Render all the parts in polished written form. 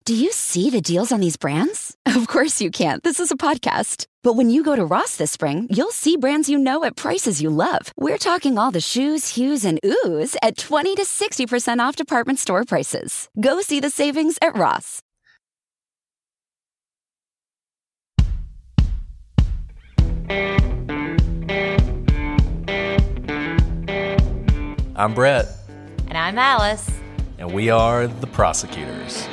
Do you see the deals on these brands? Of course you can't. This is a podcast. But when you go to Ross this spring, you'll see brands you know at prices you love. We're talking all the shoes, hues, and oohs at 20 to 60% off department store prices. Go see the savings at Ross. I'm Brett. And I'm Alice. And we are the Prosecutors.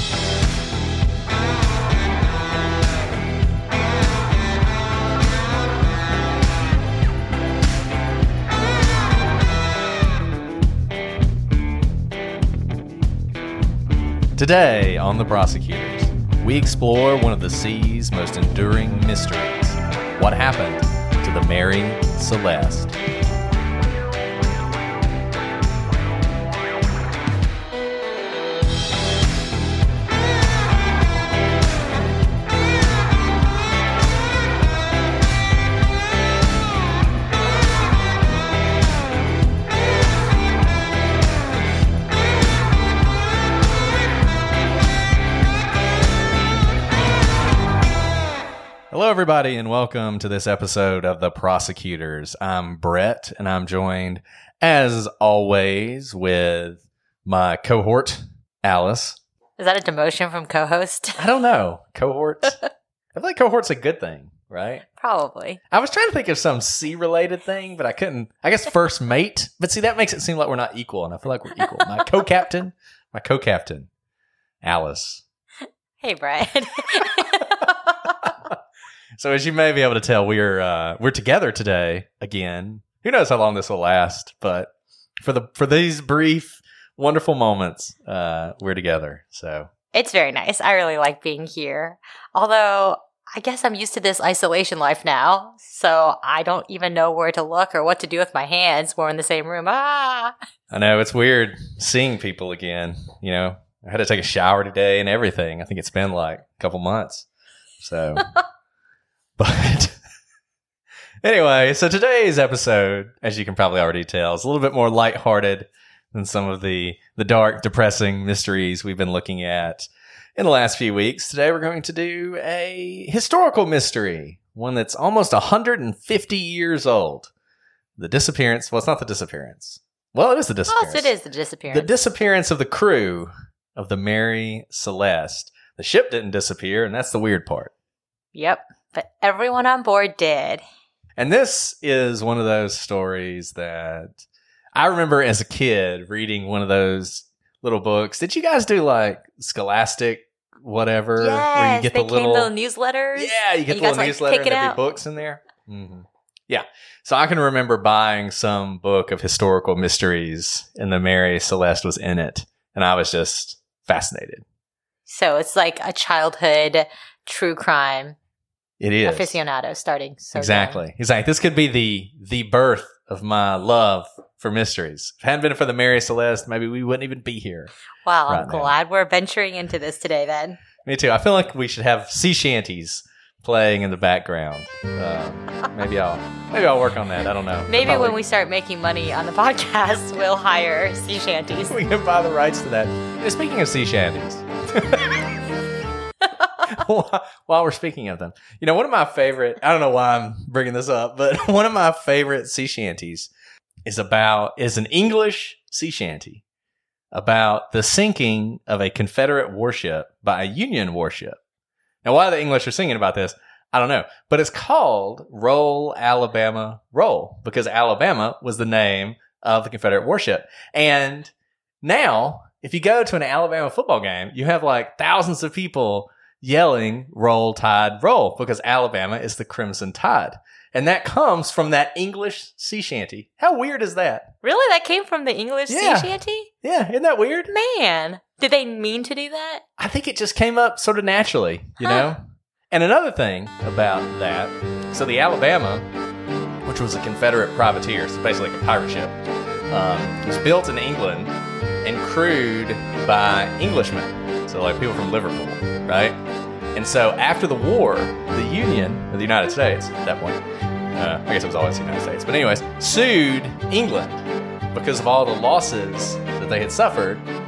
Today on The Prosecutors, we explore one of the sea's most enduring mysteries. What happened to the Mary Celeste? Hello, everybody, and welcome to this episode of The Prosecutors. I'm Brett, and I'm joined, as always, with my cohort, Alice. Is that a demotion from co-host? I don't know. Cohort? I feel like cohort's a good thing, right? Probably. I was trying to think of some C-related thing, but I couldn't. I guess first mate. But see, that makes it seem like we're not equal, and I feel like we're equal. My co-captain, Alice. Hey, Brett. So as you may be able to tell, we're together today again. Who knows how long this will last, but for these brief, wonderful moments, we're together. So It's very nice. I really like being here. Although I guess I'm used to this isolation life now, so I don't even know where to look or what to do with my hands when we're in the same room. I know it's weird seeing people again. You know, I had to take a shower today and everything. I think it's been like a couple months. So. But anyway, so today's episode, as you can probably already tell, is a little bit more lighthearted than some of the dark, depressing mysteries we've been looking at in the last few weeks. Today we're going to do a historical mystery, one that's almost 150 years old. The disappearance, well, it's not the disappearance. Well, it is the disappearance. Yes, it is the disappearance. The disappearance of the crew of the Mary Celeste. The ship didn't disappear, and that's the weird part. Yep. But everyone on board did. And this is one of those stories that I remember as a kid reading one of those little books. Did you guys do like Scholastic whatever? Yes, where you get they the little newsletters. Yeah, you get the little newsletter and there'd be books in there. Mm-hmm. Yeah. So I can remember buying some book of historical mysteries and the Mary Celeste was in it. And I was just fascinated. So it's like a childhood true crime. It is. Aficionado starting. So exactly. young. He's like, this could be the birth of my love for mysteries. If it hadn't been for the Mary Celeste, maybe we wouldn't even be here. Wow, right I'm glad we're venturing into this today then. Me too. I feel like we should have sea shanties playing in the background. Maybe I'll work on that. I don't know. Maybe when we start making money on the podcast, we'll hire sea shanties. We can buy the rights to that. You know, speaking of sea shanties. While we're speaking of them, you know, one of my favorite, I don't know why I'm bringing this up, but one of my favorite sea shanties is an English sea shanty about the sinking of a Confederate warship by a Union warship. Now, why the English are singing about this, I don't know, but it's called Roll, Alabama, Roll, because Alabama was the name of the Confederate warship. And now, if you go to an Alabama football game, you have like thousands of people yelling, Roll, Tide, Roll, because Alabama is the Crimson Tide. And that comes from that English sea shanty. How weird is that? Really? That came from the English sea shanty? Yeah, isn't that weird? Man, did they mean to do that? I think it just came up sort of naturally, you know? And another thing about that, so the Alabama, which was a Confederate privateer, so basically like a pirate ship, was built in England and crewed by Englishmen, so like people from Liverpool, right? And so after the war, the Union, or the United States at that point, I guess it was always the United States, but anyways, sued England because of all the losses that they had suffered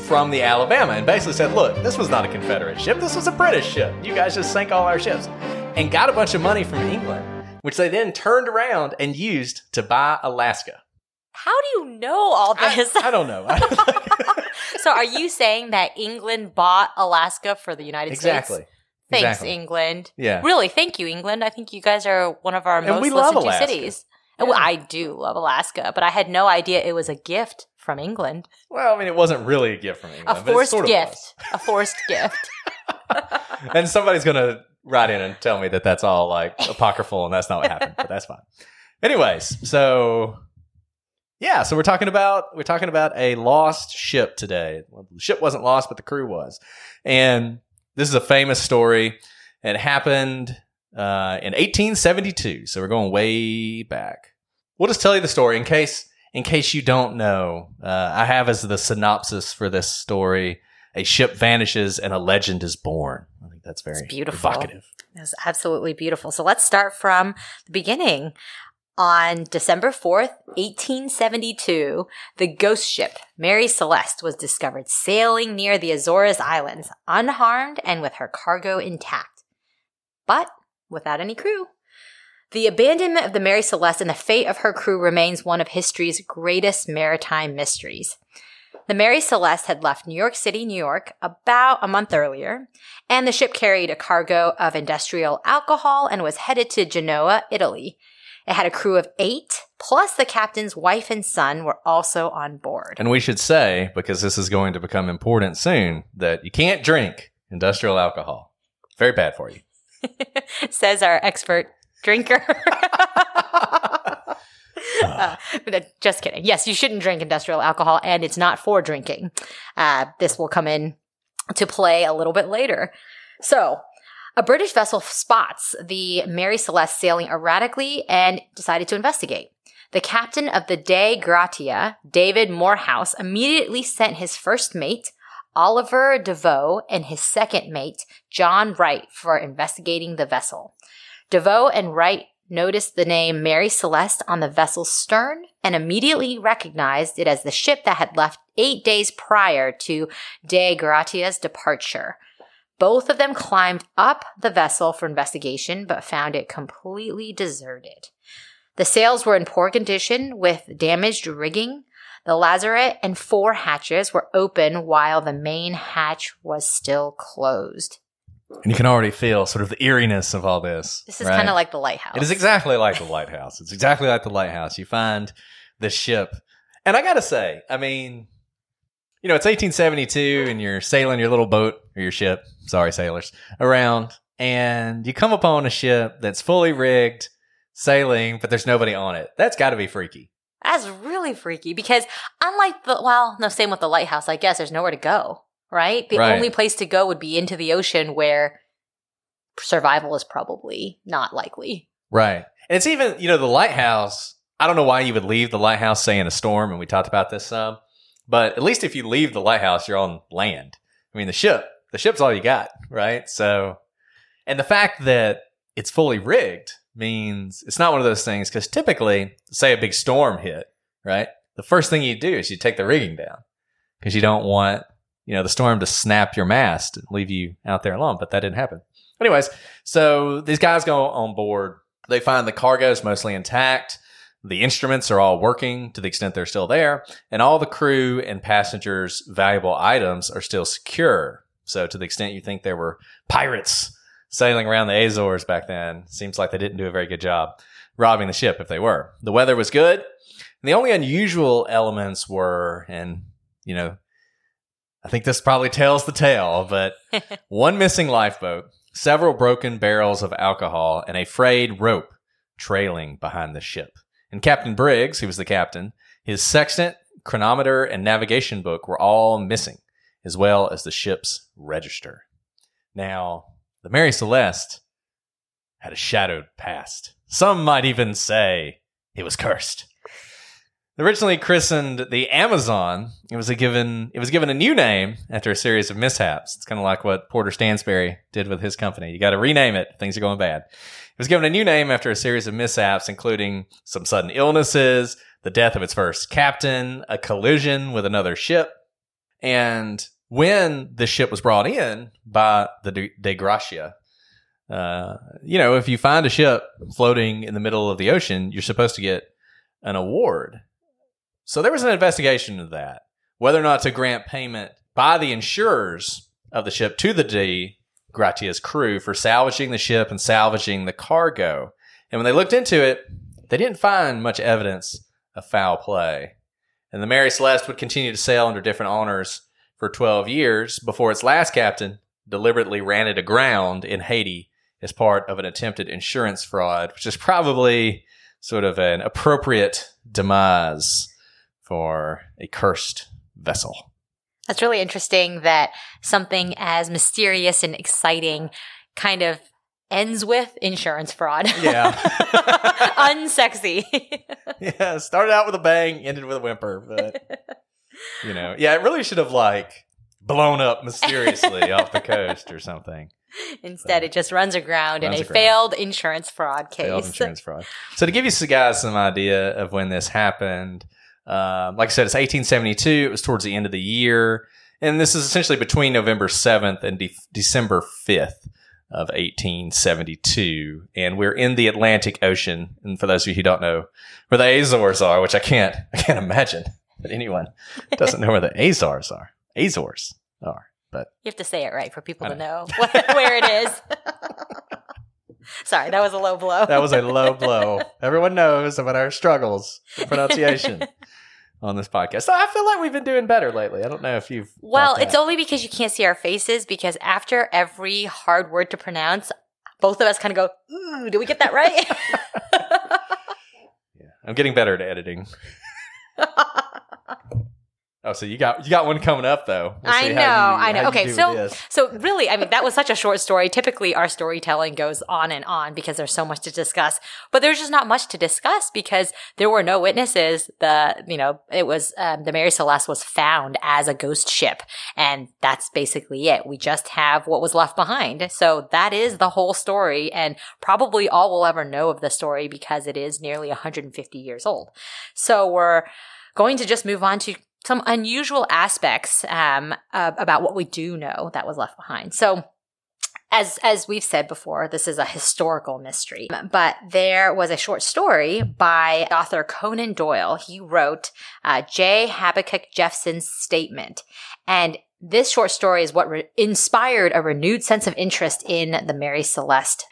from the Alabama and basically said, look, this was not a Confederate ship. This was a British ship. You guys just sank all our ships. And got a bunch of money from England, which they then turned around and used to buy Alaska. How do you know all this? I don't know. So are you saying that England bought Alaska for the United States? Thanks, England. Yeah. Really, thank you, England. I think you guys are one of our most listened to cities. Yeah. Well, I do love Alaska, but I had no idea it was a gift from England. Well, I mean, it wasn't really a gift from England. A forced gift. A forced gift. And somebody's going to write in and tell me that that's all like apocryphal and that's not what happened, but that's fine. Anyways, so yeah, so we're talking about a lost ship today. Well, the ship wasn't lost, but the crew was. And this is a famous story. It happened in 1872, so we're going way back. We'll just tell you the story in case you don't know. I have as the synopsis for this story: a ship vanishes and a legend is born. I think that's very evocative. It's absolutely beautiful. So let's start from the beginning. On December 4th, 1872, the ghost ship Mary Celeste was discovered sailing near the Azores Islands, unharmed and with her cargo intact, but without any crew. The abandonment of the Mary Celeste and the fate of her crew remains one of history's greatest maritime mysteries. The Mary Celeste had left New York City, New York, about a month earlier, and the ship carried a cargo of industrial alcohol and was headed to Genoa, Italy. It had a crew of 8, plus the captain's wife and son were also on board. And we should say, because this is going to become important soon, that you can't drink industrial alcohol. Very bad for you. Says our expert drinker. Just kidding. Yes, you shouldn't drink industrial alcohol, and it's not for drinking. This will come in to play a little bit later. So, a British vessel spots the Mary Celeste sailing erratically and decided to investigate. The captain of the Dei Gratia, David Morehouse, immediately sent his first mate, Oliver DeVoe, and his second mate, John Wright, for investigating the vessel. DeVoe and Wright noticed the name Mary Celeste on the vessel's stern and immediately recognized it as the ship that had left 8 days prior to Dei Gratia's departure. Both of them climbed up the vessel for investigation, but found it completely deserted. The sails were in poor condition with damaged rigging. The lazarette and 4 hatches were open while the main hatch was still closed. And you can already feel sort of the eeriness of all this. This is kind of like the lighthouse. It is exactly like the lighthouse. It's exactly like the lighthouse. You find the ship. And I got to say, I mean, you know, it's 1872 and you're sailing your little boat or your ship, sorry, sailors, around, and you come upon a ship that's fully rigged, sailing, but there's nobody on it. That's got to be freaky. That's really freaky because unlike same with the lighthouse, I guess there's nowhere to go, right? The only place to go would be into the ocean where survival is probably not likely. Right. And it's even, you know, the lighthouse, I don't know why you would leave the lighthouse, say, in a storm, and we talked about this some. But at least if you leave the lighthouse, you're on land. I mean, the ship's all you got, right? So, and the fact that it's fully rigged means it's not one of those things, because typically, say a big storm hit, right? The first thing you do is you take the rigging down because you don't want, you know, the storm to snap your mast and leave you out there alone, but that didn't happen. Anyways, so these guys go on board. They find the cargo is mostly intact. The instruments are all working to the extent they're still there, and all the crew and passengers' valuable items are still secure. So to the extent you think there were pirates sailing around the Azores back then, seems like they didn't do a very good job robbing the ship if they were. The weather was good. And the only unusual elements were, and, you know, I think this probably tells the tale, but one missing lifeboat, several broken barrels of alcohol, and a frayed rope trailing behind the ship. And Captain Briggs, who was the captain, his sextant, chronometer, and navigation book were all missing, as well as the ship's register. Now, the Mary Celeste had a shadowed past. Some might even say it was cursed. Originally christened the Amazon, it was given a new name after a series of mishaps. It's kind of like what Porter Stansberry did with his company. You got to rename it if things are going bad. It was given a new name after a series of mishaps, including some sudden illnesses, the death of its first captain, a collision with another ship. And when the ship was brought in by the De Gracia, if you find a ship floating in the middle of the ocean, you're supposed to get an award. So there was an investigation of that, whether or not to grant payment by the insurers of the ship to the De Gratia's crew for salvaging the ship and salvaging the cargo. And when they looked into it, they didn't find much evidence of foul play. And the Mary Celeste would continue to sail under different owners for 12 years before its last captain deliberately ran it aground in Haiti as part of an attempted insurance fraud, which is probably sort of an appropriate demise for a cursed vessel. That's really interesting that something as mysterious and exciting kind of ends with insurance fraud. Yeah. Unsexy. Yeah, started out with a bang, ended with a whimper. But, it really should have, blown up mysteriously off the coast or something. Instead, it just runs aground in a failed insurance fraud case. Failed insurance fraud. So to give you guys some idea of when this happened, like I said, it's 1872. It was towards the end of the year. And this is essentially between November 7th and December 5th of 1872. And we're in the Atlantic Ocean. And for those of you who don't know where the Azores are, which I can't imagine that anyone doesn't know where the Azores are. But you have to say it right for people to know where it is. Sorry, that was a low blow. That was a low blow. Everyone knows about our struggles with pronunciation on this podcast. So I feel like we've been doing better lately. I don't know if you've... Well, it's only because you can't see our faces, because after every hard word to pronounce, both of us kind of go, ooh, did we get that right? Yeah, I'm getting better at editing. Oh, so you got one coming up, though. I know. Okay, so really, that was such a short story. Typically, our storytelling goes on and on because there's so much to discuss. But there's just not much to discuss because there were no witnesses. It was the Mary Celeste was found as a ghost ship, and that's basically it. We just have what was left behind. So that is the whole story, and probably all we'll ever know of the story because it is nearly 150 years old. So we're going to just move on to some unusual aspects about what we do know that was left behind. So as we've said before, this is a historical mystery, but there was a short story by author Conan Doyle. He wrote J. Habakkuk Jeffson's Statement. And this short story is what inspired a renewed sense of interest in the Marie Celeste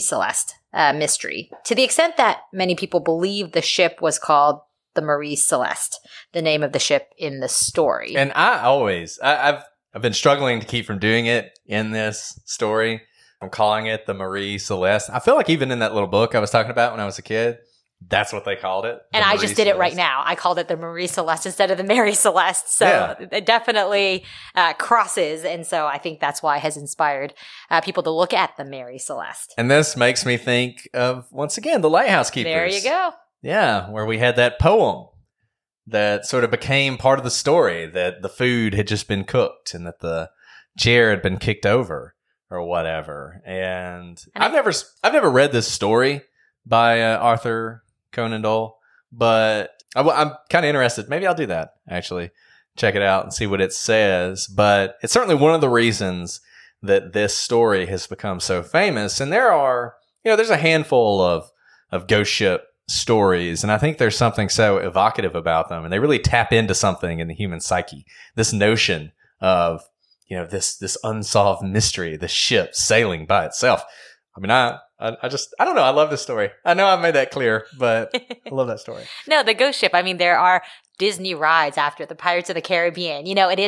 mystery, to the extent that many people believe the ship was called the Marie Celeste, the name of the ship in the story. And I've been struggling to keep from doing it in this story. I'm calling it the Marie Celeste. I feel like even in that little book I was talking about when I was a kid, that's what they called it. And I just did it right now. I called it the Marie Celeste instead of the Mary Celeste. So It definitely crosses. And so I think that's why it has inspired people to look at the Mary Celeste. And this makes me think of, once again, the Lighthouse Keepers. There you go. Yeah, where we had that poem that sort of became part of the story, that the food had just been cooked and that the chair had been kicked over or whatever. And I've never read this story by Arthur Conan Doyle, but I'm kind of interested. Maybe I'll do that, actually. Check it out and see what it says. But it's certainly one of the reasons that this story has become so famous. And there's a handful of ghost ship stories, and I think there's something so evocative about them, and they really tap into something in the human psyche. This notion of, this unsolved mystery, the ship sailing by itself. I don't know. I love this story. I know I've made that clear, but I love that story. No, the ghost ship. There are Disney rides after the Pirates of the Caribbean.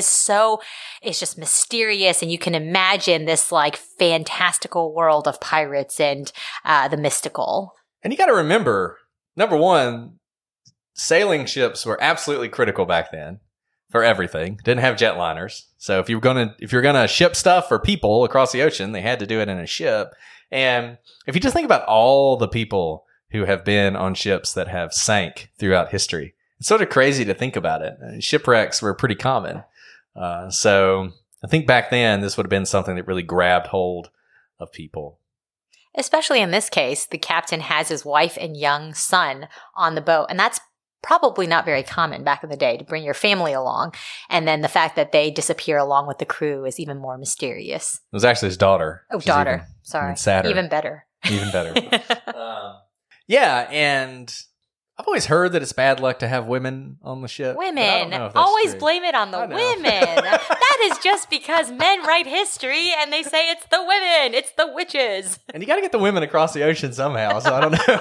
It's just mysterious, and you can imagine this fantastical world of pirates and the mystical. And you got to remember, number one, sailing ships were absolutely critical back then for everything. Didn't have jetliners. So if you're gonna ship stuff for people across the ocean, they had to do it in a ship. And if you just think about all the people who have been on ships that have sank throughout history, it's sort of crazy to think about it. Shipwrecks were pretty common. So I think back then this would have been something that really grabbed hold of people. Especially in this case, the captain has his wife and young son on the boat. And that's probably not very common back in the day to bring your family along. And then the fact that they disappear along with the crew is even more mysterious. It was actually his daughter. Oh, daughter. Sorry. Even sadder. Even better. Even better. Yeah, and I've always heard that it's bad luck to have women on the ship. Women. Always blame it on the women. That is just because men write history and they say it's the women. It's the witches. And you got to get the women across the ocean somehow, so I don't know.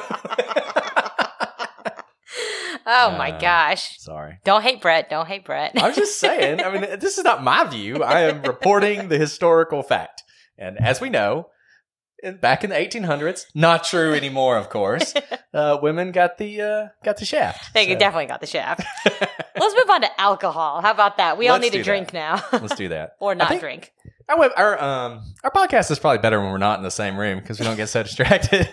Oh my gosh. Sorry. Don't hate Brett. Don't hate Brett. I was just saying, I mean, this is not my view. I am reporting the historical fact. And as we know, back in the 1800s, not true anymore, of course, women got the shaft. They definitely got the shaft. Let's move on to alcohol. How about that? We all need to drink now. Let's do that. Or not drink. Our podcast is probably better when we're not in the same room because we don't get so distracted.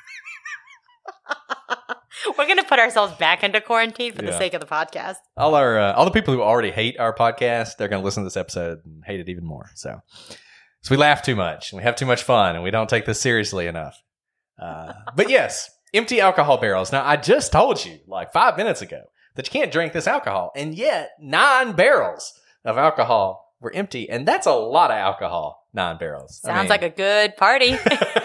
We're going to put ourselves back into quarantine for the sake of the podcast. All the people who already hate our podcast, they're going to listen to this episode and hate it even more. So we laugh too much and we have too much fun and we don't take this seriously enough. But yes, empty alcohol barrels. Now, I just told you like 5 minutes ago that you can't drink this alcohol, and yet 9 barrels of alcohol were empty, and that's a lot of alcohol. 9 barrels. Sounds like a good party.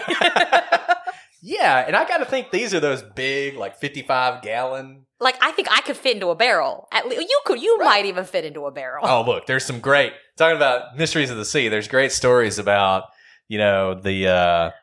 Yeah, and I got to think these are those big, like 55-gallon. Like, I think I could fit into a barrel. You might even fit into a barrel. Oh, look, there's some great, talking about mysteries of the sea, there's great stories about, you know, they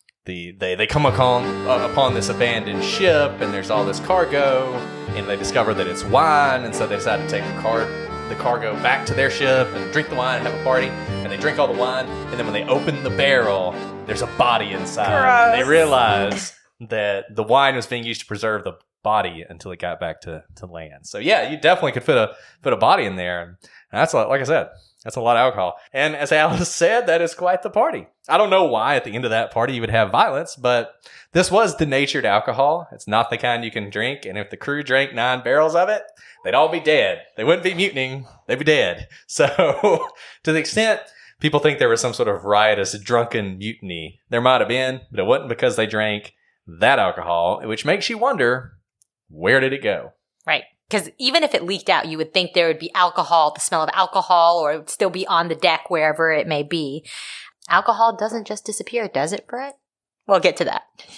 come upon this abandoned ship, and there's all this cargo, and they discover that it's wine, and so they decide to take the cargo back to their ship and drink the wine and have a party, and they drink all the wine, and then when they open the barrel, there's a body inside. Gross. They realize that the wine was being used to preserve the body until it got back to land. So yeah, you definitely could fit a body in there, and that's like I said, that's a lot of alcohol. And as Alice said, that is quite the party. I don't know why at the end of that party you would have violence, but this was denatured alcohol. It's not the kind you can drink, and if the crew drank 9 barrels of it, they'd all be dead. They wouldn't be mutinying. They'd be dead. So to the extent people think there was some sort of riotous, drunken mutiny, there might have been, but it wasn't because they drank that alcohol, which makes you wonder, where did it go? Right. Because even if it leaked out, you would think there would be alcohol, the smell of alcohol, or it would still be on the deck, wherever it may be. Alcohol doesn't just disappear, does it, Brett? We'll get to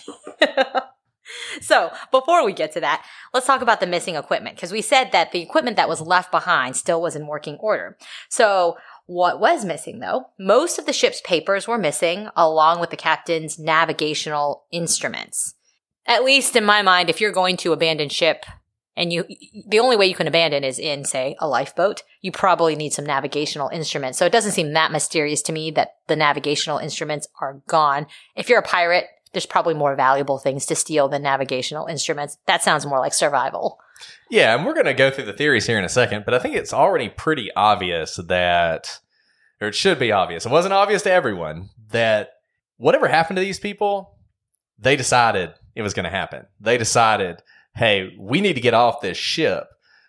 that. So, before we get to that, let's talk about the missing equipment, because we said that the equipment that was left behind still was in working order. So, what was missing, though? Most of the ship's papers were missing, along with the captain's navigational instruments. At least in my mind, if you're going to abandon ship, and the only way you can abandon is in, say, a lifeboat, you probably need some navigational instruments. So it doesn't seem that mysterious to me that the navigational instruments are gone. If you're a pirate, there's probably more valuable things to steal than navigational instruments. That sounds more like survival. Yeah, and we're going to go through the theories here in a second, but I think it's already pretty obvious that, or it should be obvious, it wasn't obvious to everyone, that whatever happened to these people, they decided it was going to happen. They decided, hey, we need to get off this ship.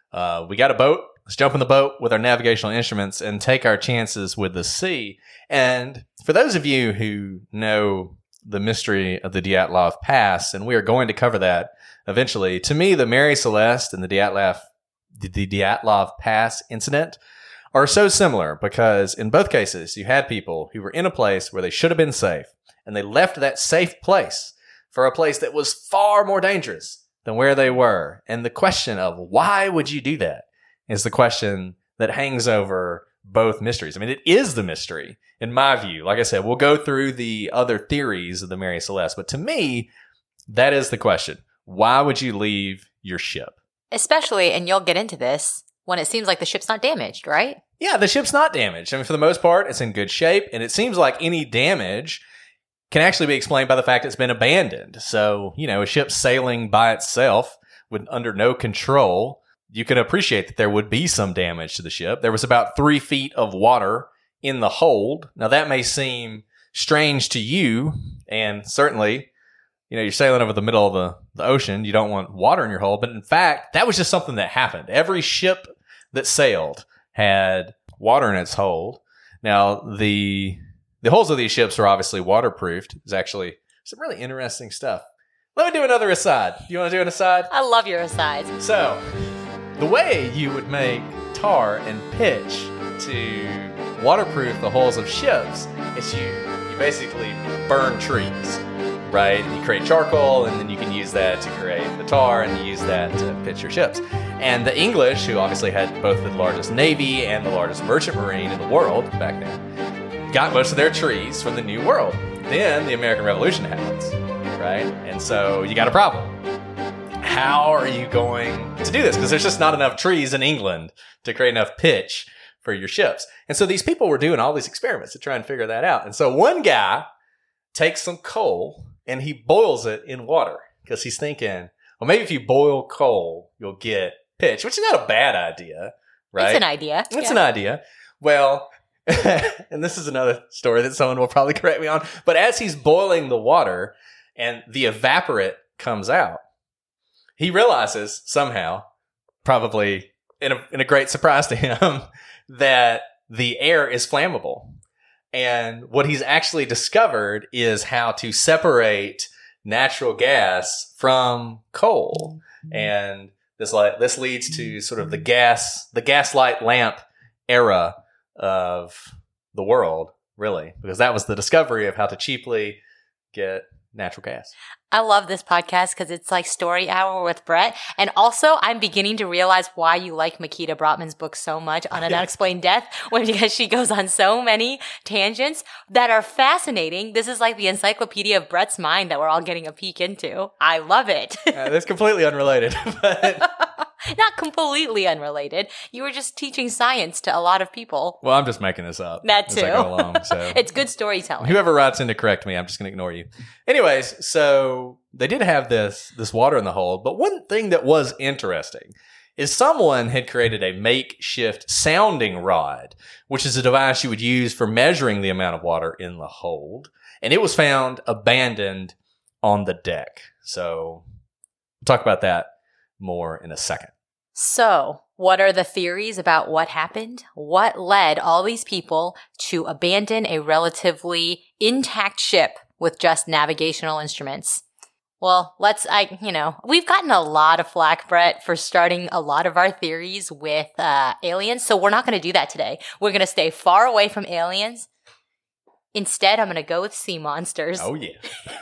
We got a boat. Let's jump in the boat with our navigational instruments and take our chances with the sea. And for those of you who know the mystery of the Dyatlov Pass, and we are going to cover that eventually, to me, the Mary Celeste and the Dyatlov Pass incident are so similar because in both cases, you had people who were in a place where they should have been safe, and they left that safe place for a place that was far more dangerous than where they were. And the question of why would you do that is the question that hangs over both mysteries. I mean, it is the mystery, in my view. Like I said, we'll go through the other theories of the Mary Celeste, but to me, that is the question. Why would you leave your ship? Especially, and you'll get into this, when it seems like the ship's not damaged, right? Yeah, the ship's not damaged. I mean, for the most part, it's in good shape, and it seems like any damage can actually be explained by the fact it's been abandoned. So, you know, a ship sailing by itself with under no control, you can appreciate that there would be some damage to the ship. There was about 3 feet of water in the hold. Now, that may seem strange to you, and certainly, you know, you're sailing over the middle of the ocean. You don't want water in your hold. But in fact, that was just something that happened. Every ship that sailed had water in its hold. Now, the hulls of these ships are obviously waterproofed. There's actually some really interesting stuff let me do another aside. You want to do an aside? I love your asides. So, the way you would make tar and pitch to waterproof the hulls of ships is you basically burn trees, right? You create charcoal, and then you can use that to create the tar, and you use that to pitch your ships. And the English, who obviously had both the largest navy and the largest merchant marine in the world back then, got most of their trees from the New World. Then the American Revolution happens, right? And so you got a problem. How are you going to do this? Because there's just not enough trees in England to create enough pitch for your ships. And so these people were doing all these experiments to try and figure that out. And so one guy takes some coal and he boils it in water because he's thinking, well, maybe if you boil coal, you'll get pitch, which is not a bad idea, right? It's an idea. It's an idea. Well, and this is another story that someone will probably correct me on, but as he's boiling the water and the evaporate comes out, he realizes somehow, probably in a great surprise to him, that the air is flammable. And what he's actually discovered is how to separate natural gas from coal. And this leads to sort of the gaslight lamp era of the world, really, because that was the discovery of how to cheaply get natural gas. I love this podcast because it's like story hour with Brett. And also, I'm beginning to realize why you like Makita Brotman's book so much on An Unexplained Death, because she goes on so many tangents that are fascinating. This is like the encyclopedia of Brett's mind that we're all getting a peek into. I love it. That's completely unrelated. But not completely unrelated. You were just teaching science to a lot of people. Well, I'm just making this up. That too. As I go along, so. It's good storytelling. Whoever writes in to correct me, I'm just going to ignore you. Anyways, so they did have this water in the hold, but one thing that was interesting is someone had created a makeshift sounding rod, which is a device you would use for measuring the amount of water in the hold, and it was found abandoned on the deck. So we'll talk about that more in a second. So, what are the theories about what happened? What led all these people to abandon a relatively intact ship with just navigational instruments? Well, we've gotten a lot of flack, Brett, for starting a lot of our theories with aliens, so we're not going to do that today. We're going to stay far away from aliens. Instead, I'm going to go with sea monsters. Oh, yeah.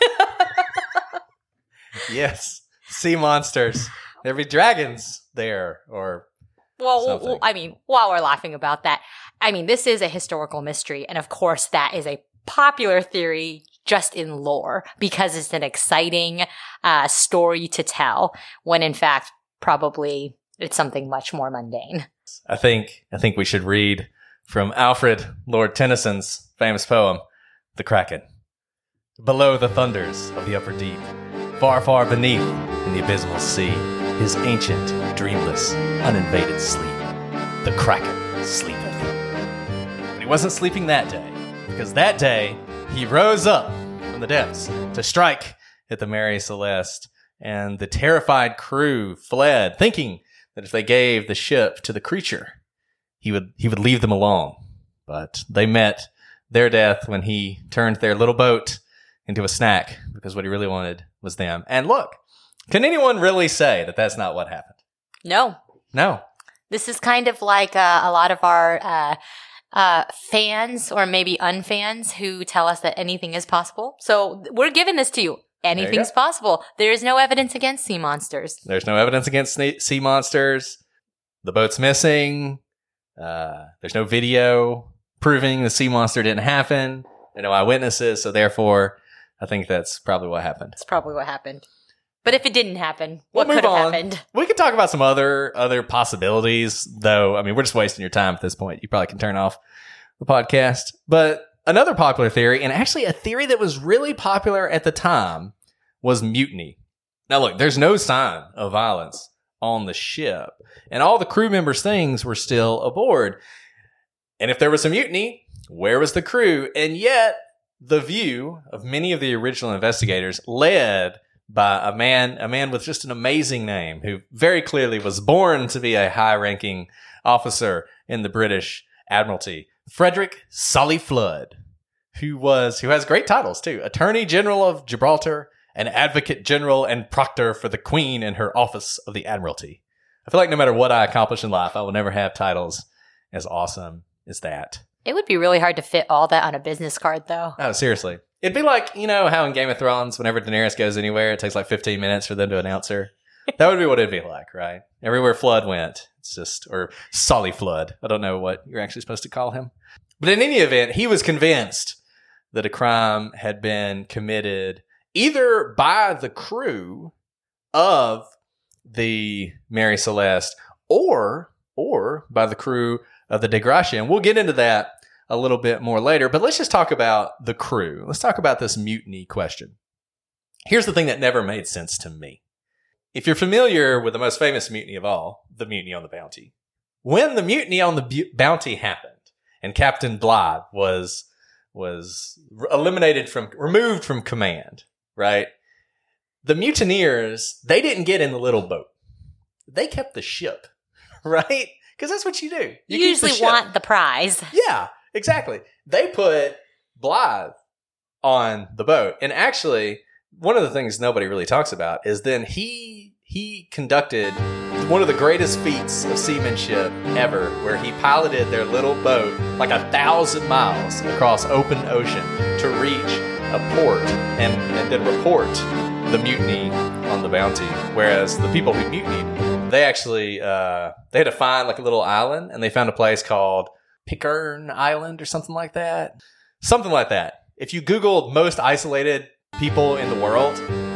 Yes, sea monsters. There'd be dragons there or something. While we're laughing about that, this is a historical mystery. And of course, that is a popular theory just in lore because it's an exciting story to tell when in fact, probably it's something much more mundane. I think we should read from Alfred Lord Tennyson's famous poem, The Kraken. Below the thunders of the upper deep, far, far beneath in the abysmal sea, his ancient, dreamless, uninvaded sleep, the Kraken sleepeth. But he wasn't sleeping that day, because that day he rose up from the depths to strike at the Mary Celeste, and the terrified crew fled, thinking that if they gave the ship to the creature, he would leave them alone. But they met their death when he turned their little boat into a snack, because what he really wanted was them. And look, can anyone really say that that's not what happened? No. This is kind of like a lot of our fans or maybe unfans who tell us that anything is possible. So we're giving this to you. Anything's possible. There is no evidence against sea monsters. There's no evidence against sea monsters. The boat's missing. There's no video proving the sea monster didn't happen. There are no eyewitnesses. So therefore, I think that's probably what happened. It's probably what happened. But if it didn't happen, what could have happened? We could talk about some other possibilities, though. We're just wasting your time at this point. You probably can turn off the podcast. But another popular theory, and actually a theory that was really popular at the time, was mutiny. Now, look, there's no sign of violence on the ship, and all the crew members' things were still aboard. And if there was a mutiny, where was the crew? And yet, the view of many of the original investigators led by a man with just an amazing name who very clearly was born to be a high-ranking officer in the British Admiralty, Frederick Solly Flood, who has great titles too: Attorney General of Gibraltar an advocate general and proctor for the queen in her office of the admiralty. I feel like no matter what I accomplish in life, I will never have titles as awesome as that. It would be really hard to fit all that on a business card, though. Oh, seriously. It'd be like, you know how in Game of Thrones, whenever Daenerys goes anywhere, it takes like 15 minutes for them to announce her? That would be what it'd be like, right? Everywhere Flood went, it's just, or Solly Flood. I don't know what you're actually supposed to call him. But in any event, he was convinced that a crime had been committed either by the crew of the Mary Celeste or by the crew of the Dei Gratia. And we'll get into that a little bit more later, but let's just talk about the crew. Let's talk about this mutiny question. Here's the thing that never made sense to me. If you're familiar with the most famous mutiny of all, the Mutiny on the Bounty, when the mutiny on the Bounty happened and Captain Bligh was removed from command, right? The mutineers, they didn't get in the little boat. They kept the ship, right? Because that's what you do. You usually want the prize. Yeah, exactly. They put Blythe on the boat. And actually, one of the things nobody really talks about is then he conducted one of the greatest feats of seamanship ever, where he piloted their little boat like 1,000 miles across open ocean to reach a port and then report the mutiny on the Bounty. Whereas the people who mutinied, they actually they had to find like a little island, and they found a place called Pitcairn Island or something like that. Something like that. If you Googled most isolated people in the world,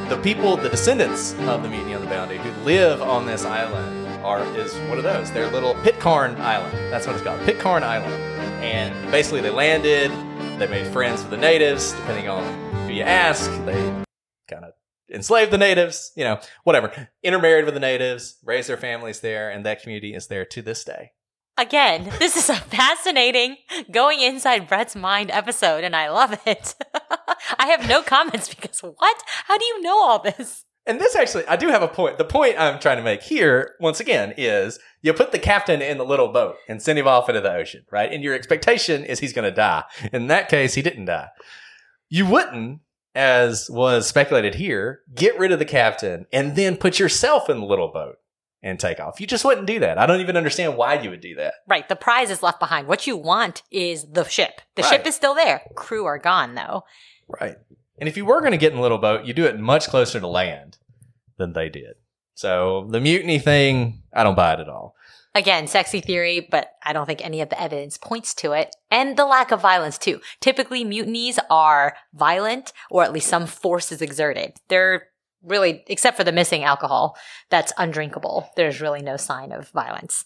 the descendants of the Mutiny on the Bounty who live on this island is one of those. They're little Pitcairn Island. That's what it's called, Pitcairn Island. And basically they landed, they made friends with the natives, depending on who you ask. They kind of enslaved the natives, whatever. Intermarried with the natives, raised their families there, and that community is there to this day. Again, this is a fascinating going inside Brett's mind episode, and I love it. I have no comments because what? How do you know all this? And this actually, I do have a point. The point I'm trying to make here, once again, is you put the captain in the little boat and send him off into the ocean, right? And your expectation is he's going to die. In that case, he didn't die. You wouldn't, as was speculated here, get rid of the captain and then put yourself in the little boat and take off. You just wouldn't do that. I don't even understand why you would do that. Right. The prize is left behind. What you want is the ship. The ship is still there. Crew are gone, though. Right. And if you were going to get in a little boat, you do it much closer to land than they did. So the mutiny thing, I don't buy it at all. Again, sexy theory, but I don't think any of the evidence points to it. And the lack of violence, too. Typically, mutinies are violent, or at least some force is exerted. They're really, except for the missing alcohol, that's undrinkable. There's really no sign of violence.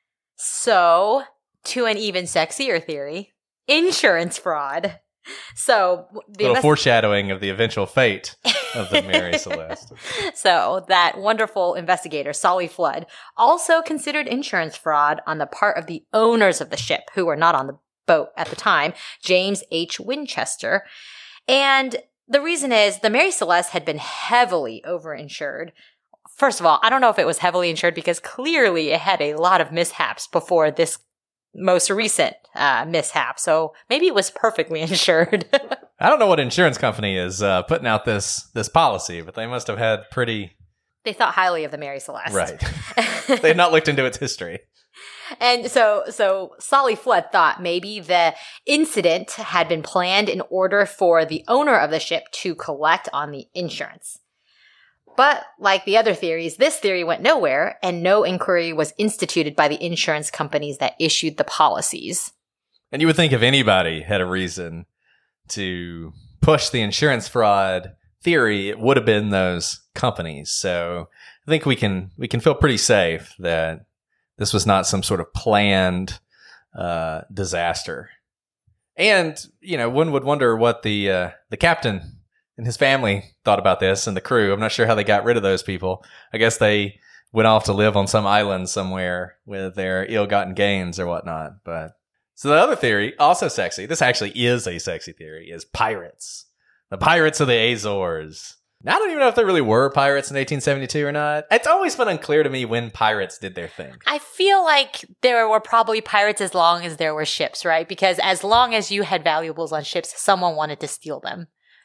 So, to an even sexier theory, insurance fraud. So, little foreshadowing of the eventual fate of the Mary Celeste. So, that wonderful investigator, Solly Flood, also considered insurance fraud on the part of the owners of the ship, who were not on the boat at the time, James H. Winchester. And the reason is the Mary Celeste had been heavily overinsured. First of all, I don't know if it was heavily insured because clearly it had a lot of mishaps before this most recent mishap. So maybe it was perfectly insured. I don't know what insurance company is putting out this policy, but they must have had pretty... They thought highly of the Mary Celeste. Right. They had not looked into its history. And so Solly Flood thought maybe the incident had been planned in order for the owner of the ship to collect on the insurance. But like the other theories, this theory went nowhere, and no inquiry was instituted by the insurance companies that issued the policies. And you would think if anybody had a reason to push the insurance fraud theory, it would have been those companies. So I think we can feel pretty safe that this was not some sort of planned disaster. And, one would wonder what the captain and his family thought about this, and the crew. I'm not sure how they got rid of those people. I guess they went off to live on some island somewhere with their ill-gotten gains or whatnot. But so the other theory, also sexy, this actually is a sexy theory, is pirates. The pirates of the Azores. Now, I don't even know if there really were pirates in 1872 or not. It's always been unclear to me when pirates did their thing. I feel like there were probably pirates as long as there were ships, right? Because as long as you had valuables on ships, someone wanted to steal them.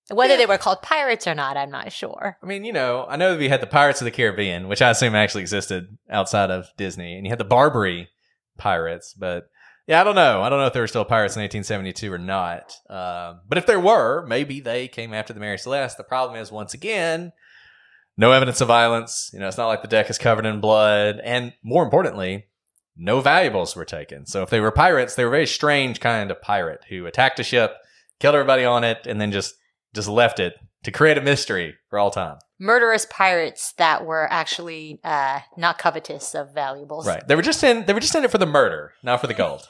Whether they were called pirates or not, I'm not sure. I mean, I know that we had the Pirates of the Caribbean, which I assume actually existed outside of Disney, and you had the Barbary pirates, but yeah, I don't know. I don't know if there were still pirates in 1872 or not. But if there were, maybe they came after the Mary Celeste. The problem is, once again, no evidence of violence. It's not like the deck is covered in blood, and more importantly, no valuables were taken. So if they were pirates, they were a very strange kind of pirate who attacked a ship, killed everybody on it, and then just left it to create a mystery for all time. Murderous pirates that were actually not covetous of valuables. Right. They were just in it for the murder, not for the gold.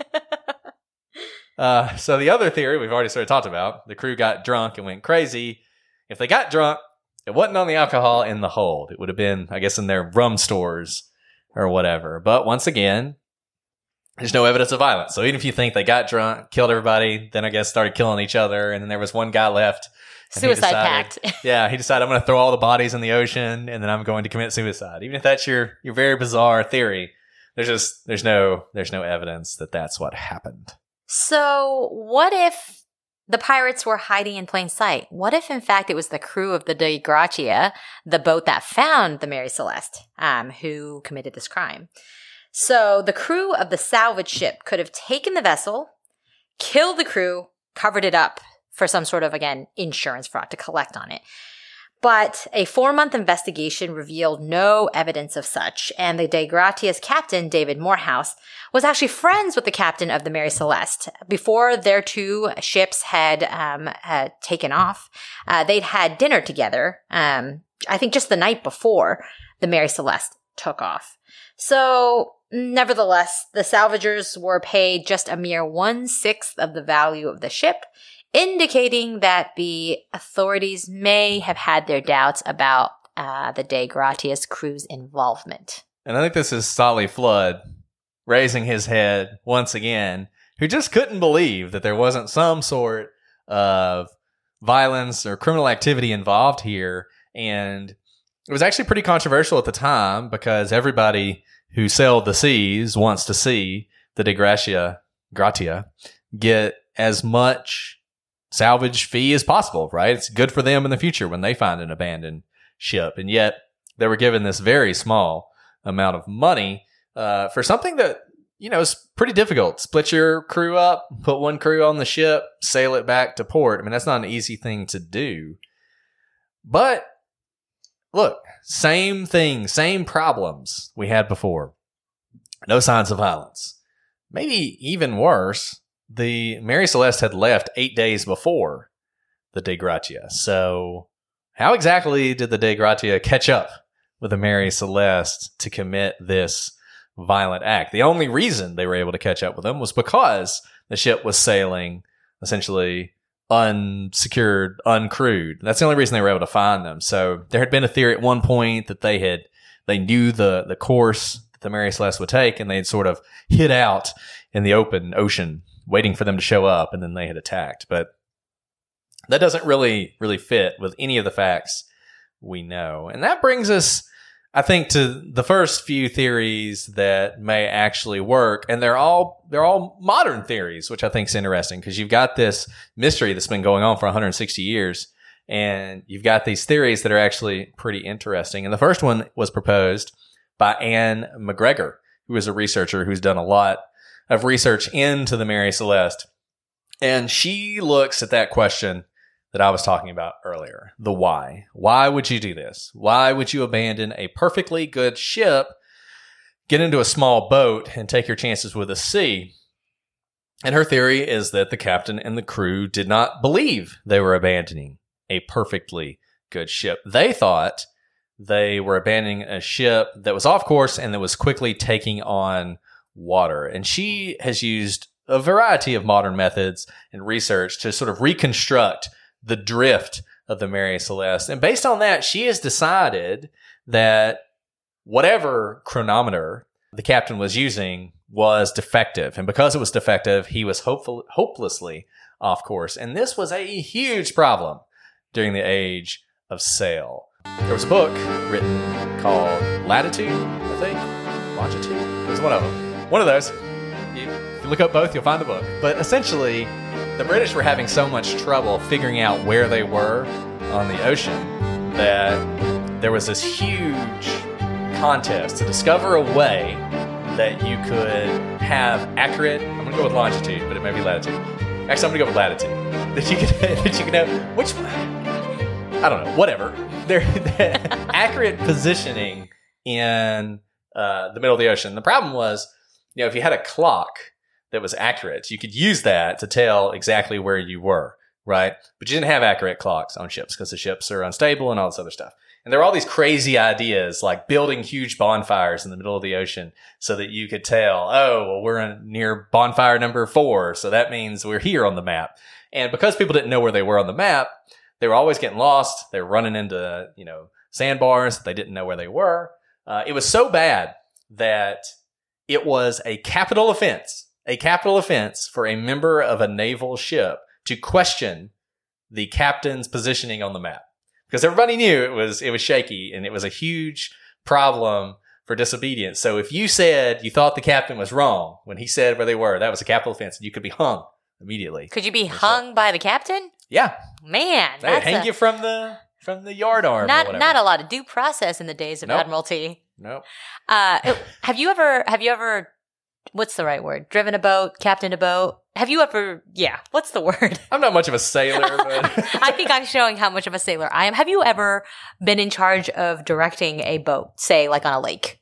So the other theory we've already sort of talked about, the crew got drunk and went crazy. If they got drunk, it wasn't on the alcohol in the hold. It would have been, I guess, in their rum stores or whatever. But once again, there's no evidence of violence. So even if you think they got drunk, killed everybody, then I guess started killing each other, and then there was one guy left. Suicide pact. Yeah, he decided, I'm going to throw all the bodies in the ocean, and then I'm going to commit suicide. Even if that's your very bizarre theory, there's no evidence that that's what happened. So what if the pirates were hiding in plain sight? What if, in fact, it was the crew of the Dei Gratia, the boat that found the Mary Celeste, who committed this crime? So the crew of the salvage ship could have taken the vessel, killed the crew, covered it up for some sort of, again, insurance fraud to collect on it. But a 4-month investigation revealed no evidence of such, and the Dei Gratia's captain, David Morehouse, was actually friends with the captain of the Mary Celeste. Before their two ships had taken off, they'd had dinner together, I think just the night before the Mary Celeste took off. So, nevertheless, the salvagers were paid just a mere 1/6 of the value of the ship, indicating that the authorities may have had their doubts about the Dei Gratia's crew's involvement. And I think this is Solly Flood raising his head once again, who just couldn't believe that there wasn't some sort of violence or criminal activity involved here. And it was actually pretty controversial at the time because everybody who sailed the seas wants to see the Dei Gratia get as much salvage fee as possible, right? It's good for them in the future when they find an abandoned ship. And yet they were given this very small amount of money for something that, is pretty difficult. Split your crew up, put one crew on the ship, sail it back to port. I mean, that's not an easy thing to do. But look, same thing, same problems we had before. No signs of violence. Maybe even worse, the Mary Celeste had left 8 days before the Dei Gratia. So how exactly did the Dei Gratia catch up with the Mary Celeste to commit this violent act? The only reason they were able to catch up with them was because the ship was sailing essentially unsecured, uncrewed. That's the only reason they were able to find them. So there had been a theory at one point that they knew the course that the Mary Celeste would take, and they'd sort of hid out in the open ocean waiting for them to show up, and then they had attacked. But that doesn't really fit with any of the facts we know. And that brings us, I think, to the first few theories that may actually work. And they're all modern theories, which I think is interesting because you've got this mystery that's been going on for 160 years. And you've got these theories that are actually pretty interesting. And the first one was proposed by Anne McGregor, who is a researcher who's done a lot of research into the Mary Celeste. And she looks at that question that I was talking about earlier, the why. Why would you do this? Why would you abandon a perfectly good ship, get into a small boat, and take your chances with the sea? And her theory is that the captain and the crew did not believe they were abandoning a perfectly good ship. They thought they were abandoning a ship that was off course and that was quickly taking on water. And she has used a variety of modern methods and research to sort of reconstruct the drift of the Mary Celeste. And based on that, she has decided that whatever chronometer the captain was using was defective. And because it was defective, he was hopelessly off course. And this was a huge problem during the age of sail. There was a book written called Latitude, I think. Longitude. It was one of them. One of those. If you look up both, you'll find the book. But essentially, the British were having so much trouble figuring out where they were on the ocean that there was this huge contest to discover a way that you could have accurate, I'm going to go with longitude, but it may be latitude. Actually, I'm going to go with latitude. That you could know which one, I don't know, whatever. They're accurate positioning in the middle of the ocean. The problem was, if you had a clock that was accurate, you could use that to tell exactly where you were, right? But you didn't have accurate clocks on ships because the ships are unstable and all this other stuff. And there were all these crazy ideas like building huge bonfires in the middle of the ocean so that you could tell, we're near bonfire number 4. So that means we're here on the map. And because people didn't know where they were on the map, they were always getting lost. They were running into, sandbars. They didn't know where they were. It was so bad that it was a capital offense for a member of a naval ship to question the captain's positioning on the map. Because everybody knew it was shaky and it was a huge problem for disobedience. So if you said you thought the captain was wrong when he said where they were, that was a capital offense and you could be hung immediately. Could you be hung by the captain? Yeah. Man, they hang you from the yardarm. Not a lot of due process in the days of Admiralty. Nope. Have you ever what's the right word? Driven a boat, captained a boat? Have you ever, what's the word? I'm not much of a sailor, but I think I'm showing how much of a sailor I am. Have you ever been in charge of directing a boat, say like on a lake?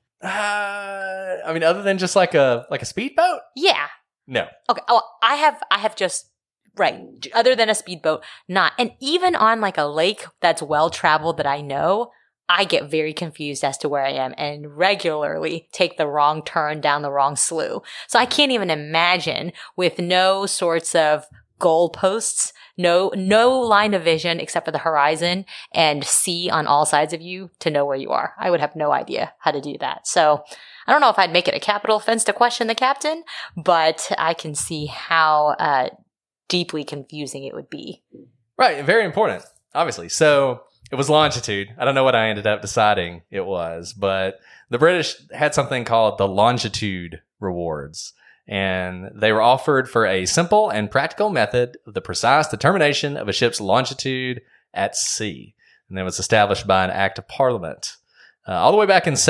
Other than just like a speedboat? Yeah. No. Okay. Oh, I have just, right. Other than a speedboat, not. And even on like a lake that's well traveled that I know, I get very confused as to where I am and regularly take the wrong turn down the wrong slough. So I can't even imagine with no sorts of goalposts, no line of vision except for the horizon and sea on all sides of you to know where you are. I would have no idea how to do that. So I don't know if I'd make it a capital offense to question the captain, but I can see how deeply confusing it would be. Right. Very important, obviously. So it was longitude. I don't know what I ended up deciding it was, but the British had something called the longitude rewards, and they were offered for a simple and practical method of the precise determination of a ship's longitude at sea. And that was established by an act of parliament all the way back in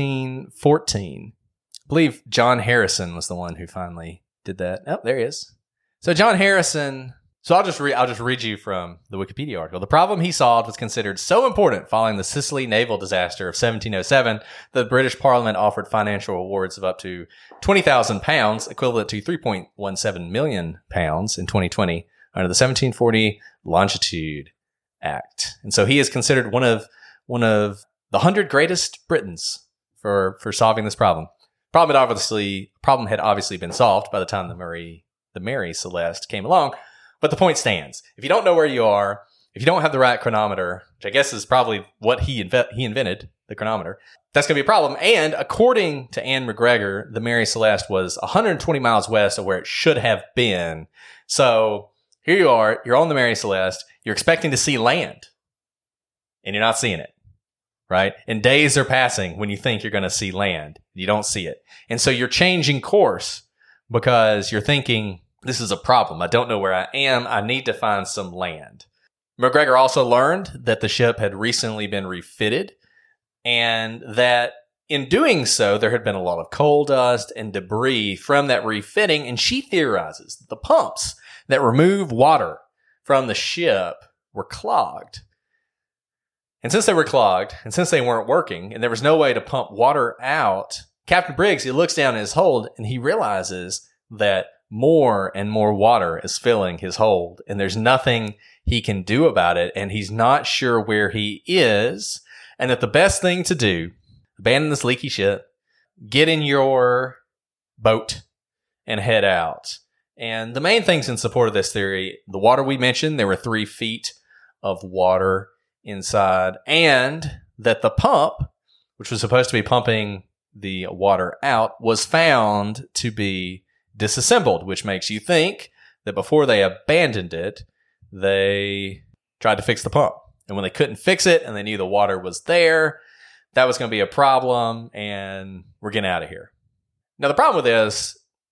1714. I believe John Harrison was the one who finally did that. Oh, there he is. So John Harrison... So I'll just read you from the Wikipedia article. The problem he solved was considered so important following the Sicily naval disaster of 1707 that the British Parliament offered financial rewards of up to £20,000, equivalent to £3.17 million in 2020, under the 1740 Longitude Act. And so he is considered one of the 100 greatest Britons for solving this problem. Problem had obviously been solved by the time the Mary Celeste came along. But the point stands. If you don't know where you are, if you don't have the right chronometer, which I guess is probably what he invented, the chronometer, that's going to be a problem. And according to Anne McGregor, the Mary Celeste was 120 miles west of where it should have been. So here you are, you're on the Mary Celeste, you're expecting to see land, and you're not seeing it, right? And days are passing when you think you're going to see land. You don't see it. And so you're changing course because you're thinking, this is a problem. I don't know where I am. I need to find some land. McGregor also learned that the ship had recently been refitted and that in doing so, there had been a lot of coal dust and debris from that refitting. And she theorizes that the pumps that remove water from the ship were clogged. And since they were clogged and since they weren't working and there was no way to pump water out, Captain Briggs, he looks down his hold and he realizes that more and more water is filling his hold, and there's nothing he can do about it, and he's not sure where he is, and that the best thing to do, abandon this leaky ship, get in your boat, and head out. And the main things in support of this theory, the water we mentioned, there were 3 feet of water inside, and that the pump, which was supposed to be pumping the water out, was found to be disassembled, which makes you think that before they abandoned it, they tried to fix the pump. And when they couldn't fix it and they knew the water was there, that was going to be a problem and we're getting out of here. Now, the problem with this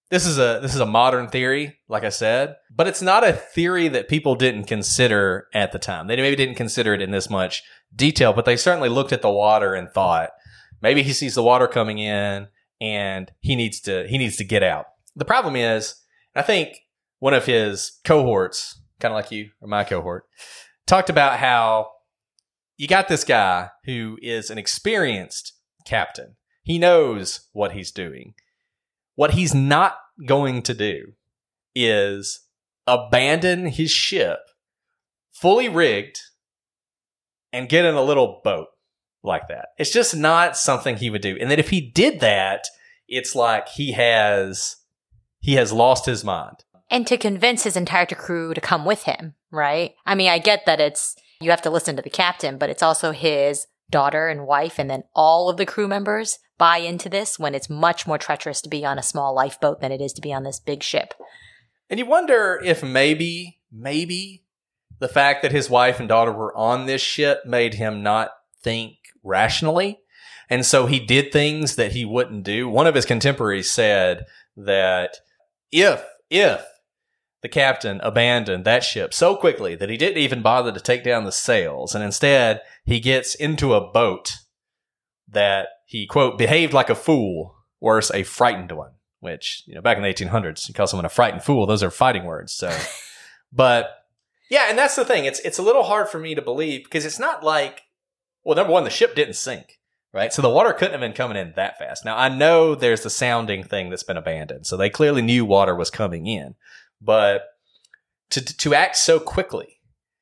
this is a modern theory, like I said, but it's not a theory that people didn't consider at the time. They maybe didn't consider it in this much detail, but they certainly looked at the water and thought, maybe he sees the water coming in and he needs to get out. The problem is, I think one of his cohorts, kind of like you or my cohort, talked about how you got this guy who is an experienced captain. He knows what he's doing. What he's not going to do is abandon his ship fully rigged and get in a little boat like that. It's just not something he would do. And that if he did that, it's like he has lost his mind. And to convince his entire crew to come with him, right? I mean, I get that you have to listen to the captain, but it's also his daughter and wife, and then all of the crew members buy into this when it's much more treacherous to be on a small lifeboat than it is to be on this big ship. And you wonder if maybe the fact that his wife and daughter were on this ship made him not think rationally. And so he did things that he wouldn't do. One of his contemporaries said that if the captain abandoned that ship so quickly that he didn't even bother to take down the sails, and instead he gets into a boat, that he, quote, behaved like a fool, worse, a frightened one, which, back in the 1800s, you call someone a frightened fool. Those are fighting words. So, but yeah, and that's the thing. It's a little hard for me to believe, because it's not like, well, number one, the ship didn't sink, right? So the water couldn't have been coming in that fast. Now, I know there's the sounding thing that's been abandoned. So they clearly knew water was coming in. But to act so quickly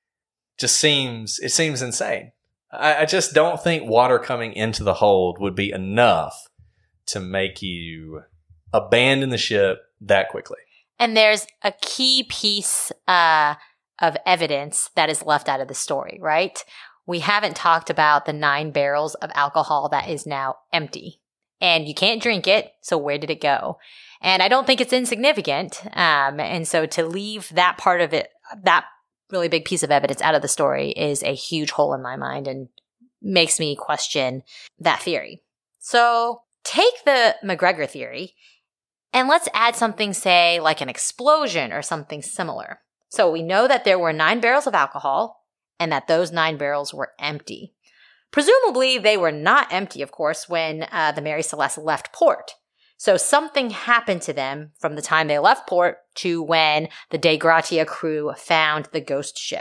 seems insane. I just don't think water coming into the hold would be enough to make you abandon the ship that quickly. And there's a key piece of evidence that is left out of the story, right? We haven't talked about the 9 barrels of alcohol that is now empty. And you can't drink it, so where did it go? And I don't think it's insignificant. And so to leave that part of it, that really big piece of evidence out of the story, is a huge hole in my mind and makes me question that theory. So take the McGregor theory and let's add something, say, like an explosion or something similar. So we know that there were 9 barrels of alcohol and that those 9 barrels were empty. Presumably, they were not empty, of course, when the Mary Celeste left port. So something happened to them from the time they left port to when the Dei Gratia crew found the ghost ship.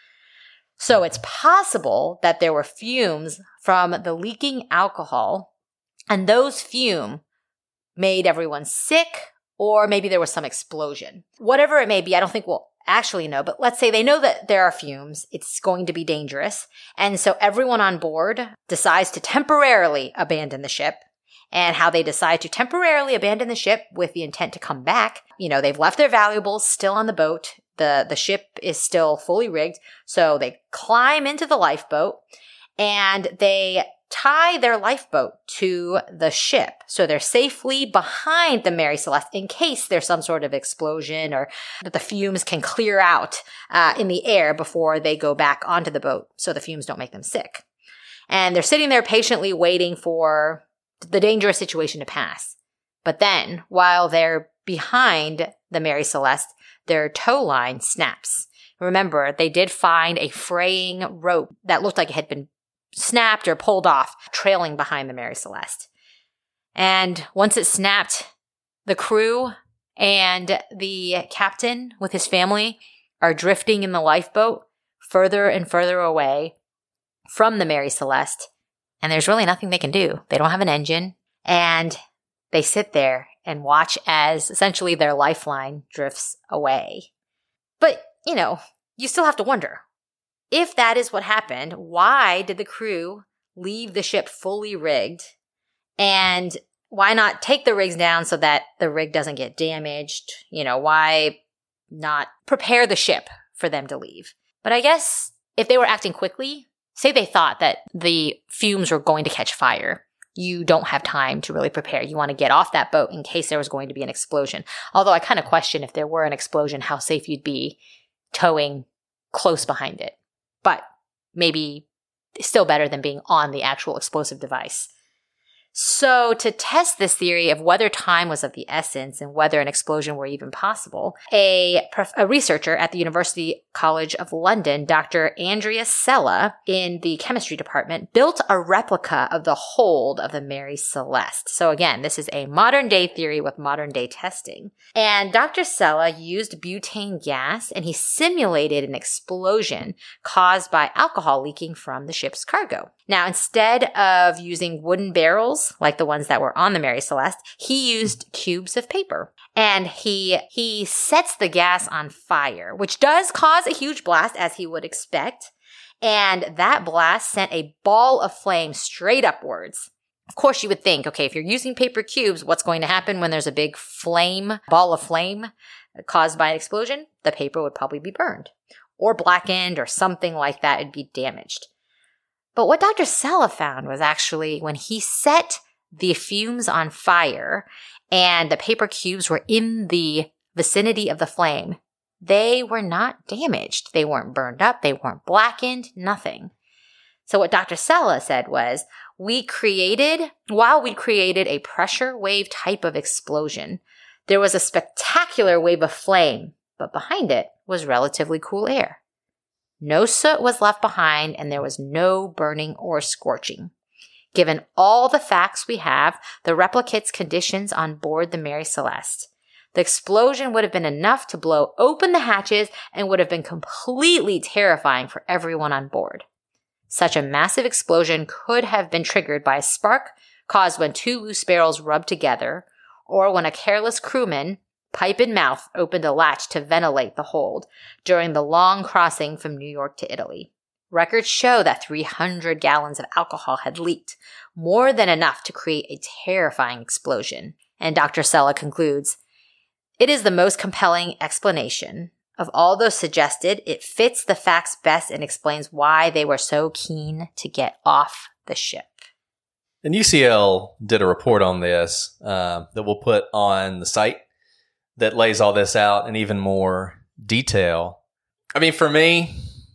So it's possible that there were fumes from the leaking alcohol, and those fumes made everyone sick, or maybe there was some explosion. Whatever it may be, I don't think we'll actually know, but let's say they know that there are fumes. It's going to be dangerous. And so everyone on board decides to temporarily abandon the ship. And how they decide to temporarily abandon the ship with the intent to come back. They've left their valuables still on the boat. The ship is still fully rigged. So they climb into the lifeboat and they tie their lifeboat to the ship. So they're safely behind the Mary Celeste in case there's some sort of explosion or that the fumes can clear out in the air before they go back onto the boat so the fumes don't make them sick. And they're sitting there patiently waiting for the dangerous situation to pass. But then, while they're behind the Mary Celeste, their tow line snaps. Remember, they did find a fraying rope that looked like it had been snapped or pulled off, trailing behind the Mary Celeste. And once it snapped, the crew and the captain with his family are drifting in the lifeboat further and further away from the Mary Celeste. And there's really nothing they can do. They don't have an engine. And they sit there and watch as essentially their lifeline drifts away. But, you still have to wonder, if that is what happened, why did the crew leave the ship fully rigged? And why not take the rigs down so that the rig doesn't get damaged? Why not prepare the ship for them to leave? But I guess if they were acting quickly, say they thought that the fumes were going to catch fire, you don't have time to really prepare. You want to get off that boat in case there was going to be an explosion. Although I kind of question if there were an explosion, how safe you'd be towing close behind it. But maybe still better than being on the actual explosive device. So to test this theory of whether time was of the essence and whether an explosion were even possible, a researcher at the University College of London, Dr. Andrea Sella, in the chemistry department, built a replica of the hold of the Mary Celeste. So again, this is a modern day theory with modern day testing. And Dr. Sella used butane gas and he simulated an explosion caused by alcohol leaking from the ship's cargo. Now, instead of using wooden barrels like the ones that were on the Mary Celeste, he used cubes of paper. And he sets the gas on fire, which does cause a huge blast, as he would expect. And that blast sent a ball of flame straight upwards. Of course, you would think, okay, if you're using paper cubes, what's going to happen when there's a big ball of flame caused by an explosion? The paper would probably be burned or blackened or something like that. It'd be damaged. But what Dr. Sella found was actually when he set the fumes on fire and the paper cubes were in the vicinity of the flame, they were not damaged. They weren't burned up. They weren't blackened, nothing. So what Dr. Sella said was, while we created a pressure wave type of explosion, there was a spectacular wave of flame, but behind it was relatively cool air. No soot was left behind, and there was no burning or scorching. Given all the facts we have, the replicate's conditions on board the Mary Celeste, the explosion would have been enough to blow open the hatches and would have been completely terrifying for everyone on board. Such a massive explosion could have been triggered by a spark caused when two loose barrels rubbed together, or when a careless crewman, pipe in mouth, opened a latch to ventilate the hold during the long crossing from New York to Italy. Records show that 300 gallons of alcohol had leaked, more than enough to create a terrifying explosion. And Dr. Sella concludes, "It is the most compelling explanation. Of all those suggested, it fits the facts best and explains why they were so keen to get off the ship." And UCL did a report on this that we'll put on the site that lays all this out in even more detail. I mean, for me,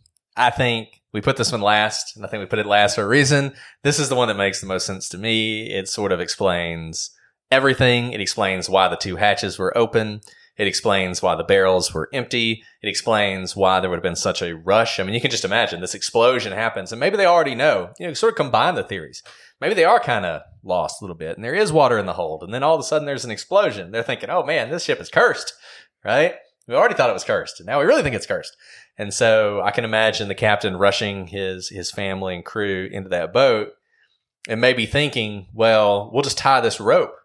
I think we put this one last, and I think we put it last for a reason. This is the one that makes the most sense to me. It sort of explains everything. It explains why the two hatches were open. It explains why the barrels were empty. It explains why there would have been such a rush. I mean, you can just imagine this explosion happens, and maybe they already know. Sort of combine the theories. Maybe they are kind of lost a little bit, and there is water in the hold, and then all of a sudden there's an explosion. They're thinking, oh man, this ship is cursed, right? We already thought it was cursed, and now we really think it's cursed. And so I can imagine the captain rushing his family and crew into that boat and maybe thinking, well, we'll just tie this rope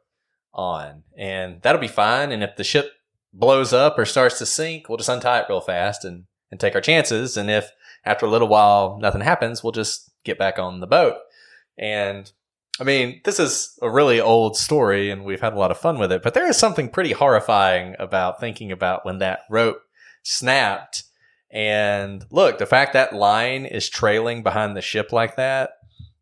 on, and that'll be fine. And if the ship blows up or starts to sink, we'll just untie it real fast and take our chances. And if after a little while nothing happens, we'll just get back on the boat. And I mean, this is a really old story and we've had a lot of fun with it, but there is something pretty horrifying about thinking about when that rope snapped. And look, the fact that line is trailing behind the ship like that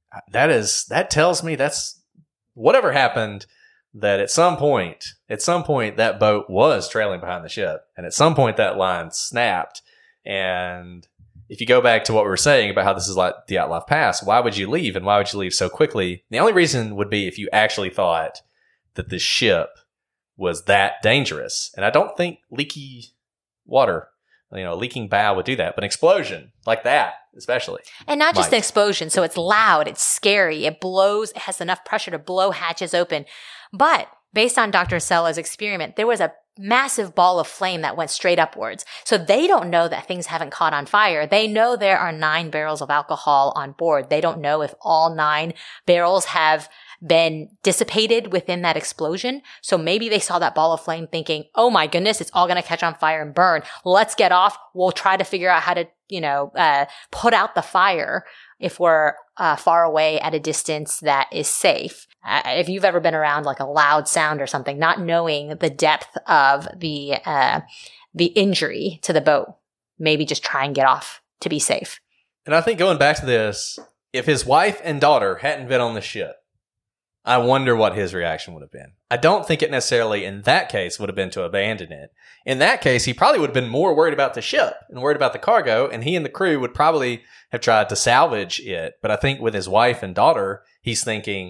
tells me that's whatever happened, that at some point that boat was trailing behind the ship, and at some point that line snapped. And if you go back to what we were saying about how this is like the Dyatlov Pass, why would you leave, and why would you leave so quickly? The only reason would be if you actually thought that the ship was that dangerous. And I don't think leaky water, leaking bow would do that, but an explosion like that, especially. And not just an explosion. So it's loud, it's scary, it blows, it has enough pressure to blow hatches open. But based on Dr. Sella's experiment, there was a massive ball of flame that went straight upwards. So they don't know that things haven't caught on fire. They know there are 9 barrels of alcohol on board. They don't know if all 9 barrels have been dissipated within that explosion. So maybe they saw that ball of flame thinking, oh my goodness, it's all going to catch on fire and burn. Let's get off. We'll try to figure out how to, put out the fire if we're far away at a distance that is safe. If you've ever been around like a loud sound or something, not knowing the depth of the injury to the boat, maybe just try and get off to be safe. And I think going back to this, if his wife and daughter hadn't been on the ship, I wonder what his reaction would have been. I don't think it necessarily in that case would have been to abandon it. In that case, he probably would have been more worried about the ship and worried about the cargo, and he and the crew would probably have tried to salvage it. But I think with his wife and daughter, he's thinking,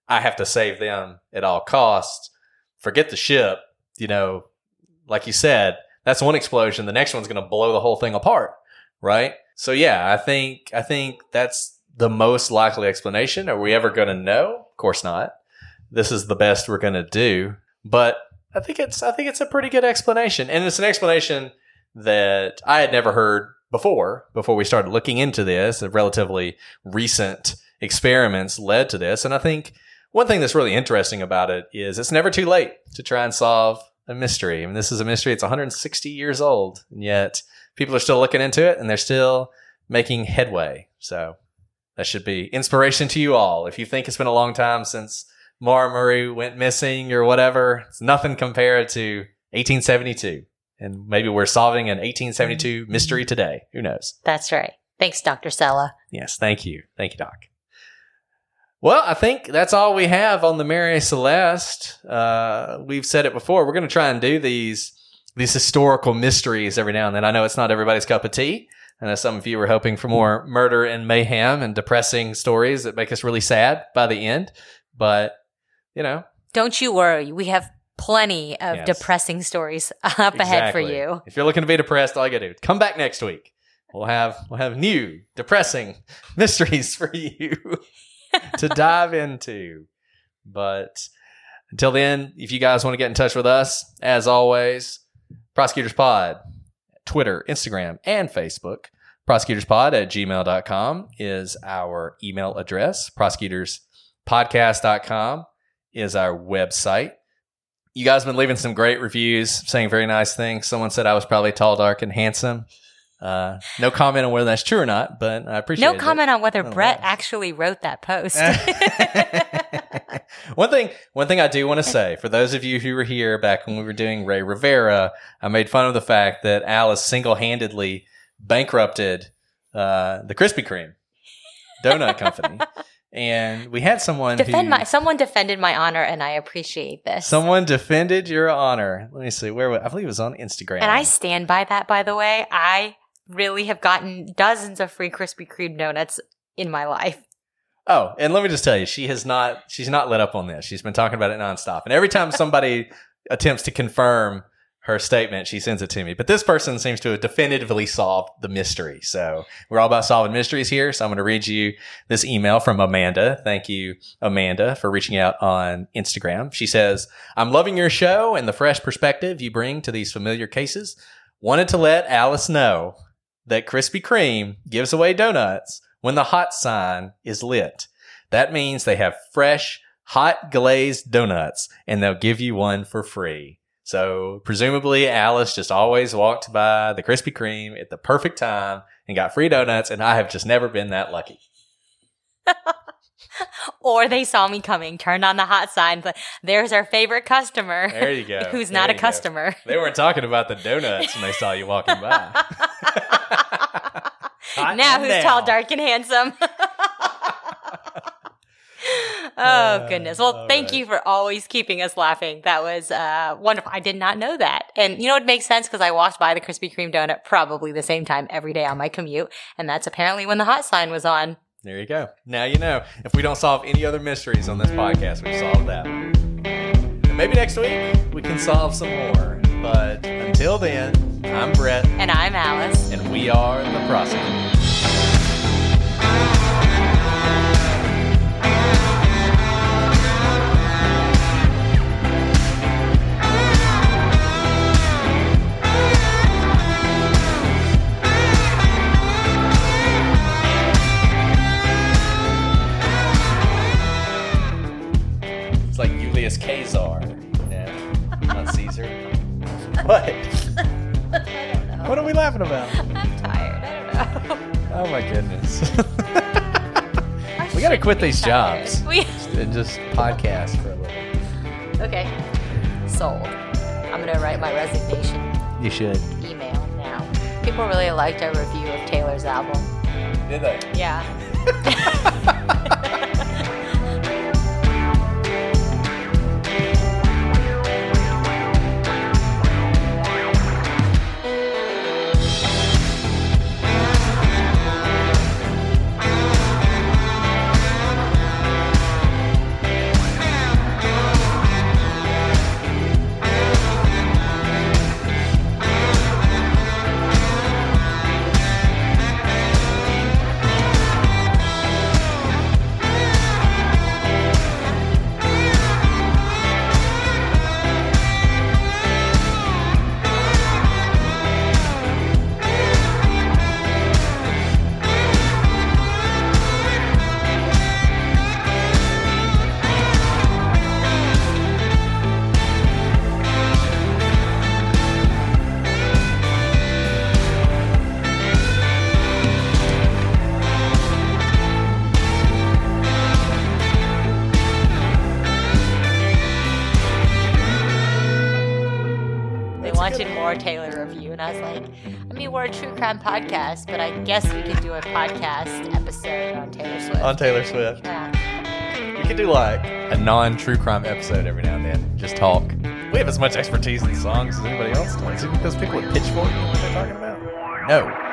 I have to save them at all costs. Forget the ship, like you said, that's one explosion. The next one's going to blow the whole thing apart, right? So yeah, I think that's the most likely explanation. Are we ever going to know? Of course not. This is the best we're going to do, but I think it's a pretty good explanation, and it's an explanation that I had never heard before we started looking into this. The relatively recent experiments led to this, and I think one thing that's really interesting about it is it's never too late to try and solve a mystery. I mean, this is a mystery. It's 160 years old, and yet people are still looking into it, and they're still making headway. So that should be inspiration to you all. If you think it's been a long time since Maura Murray went missing or whatever, it's nothing compared to 1872. And maybe we're solving an 1872 mystery today. Who knows? That's right. Thanks, Dr. Sella. Yes, thank you. Thank you, Doc. Well, I think that's all we have on the Mary Celeste. We've said it before. We're going to try and do these historical mysteries every now and then. I know it's not everybody's cup of tea. I know some of you were hoping for more murder and mayhem and depressing stories that make us really sad by the end. But, don't you worry. We have plenty of depressing stories up ahead for you. If you're looking to be depressed, all you got to do, come back next week. We'll have new depressing mysteries for you to dive into. But until then, if you guys want to get in touch with us, as always, Prosecutors Pod, Twitter, Instagram, and Facebook. prosecutorspod@gmail.com is our email address. prosecutorspodcast.com is our website. You guys have been leaving some great reviews, saying very nice things. Someone said I was probably tall, dark, and handsome. No comment on whether that's true or not, but I appreciate it. No comment on whether Brett actually wrote that post. One thing I do want to say, for those of you who were here back when we were doing Ray Rivera, I made fun of the fact that Alice single-handedly bankrupted the Krispy Kreme donut company. And we had someone someone defended my honor, and I appreciate this. Someone defended your honor. Let me see. I believe it was on Instagram. And I stand by that, by the way. I really have gotten dozens of free Krispy Kreme donuts in my life. Oh, and let me just tell you, she's not let up on this. She's been talking about it nonstop. And every time somebody attempts to confirm her statement, she sends it to me. But this person seems to have definitively solved the mystery. So we're all about solving mysteries here. So I'm going to read you this email from Amanda. Thank you, Amanda, for reaching out on Instagram. She says, I'm loving your show and the fresh perspective you bring to these familiar cases. Wanted to let Alice know that Krispy Kreme gives away donuts when the hot sign is lit. That means they have fresh, hot glazed donuts, and they'll give you one for free. So presumably Alice just always walked by the Krispy Kreme at the perfect time and got free donuts, and I have just never been that lucky. Or they saw me coming, turned on the hot sign, but there's our favorite customer. There you go. Who's not a customer. They weren't talking about the donuts when they saw you walking by. Now who's tall, dark, and handsome? Oh, goodness. Well, thank you for always keeping us laughing. That was wonderful. I did not know that. And it makes sense because I walked by the Krispy Kreme donut probably the same time every day on my commute. And that's apparently when the hot sign was on. There you go. Now you know. If we don't solve any other mysteries on this podcast, we've solved that one. And maybe next week we can solve some more. But until then, I'm Brett. And I'm Alice. And we are the Prosecutors. It's like Julius Caesar on Caesar. What? I don't know. What are we laughing about? I'm tired. I don't know. Oh my goodness. We gotta quit these jobs and just podcast for a little. Okay. Sold. I'm gonna write my resignation. You should. Email now. People really liked our review of Taylor's album. Did they? Yeah. watching more Taylor review, and I was like, I mean, we're a true crime podcast, but I guess we could do a podcast episode on Taylor Swift. On Taylor Swift. Yeah. We could do like a non-true crime episode every now and then. Just talk. We have as much expertise in songs as anybody else does. Is it because people with pitchforks know what they're talking about? No.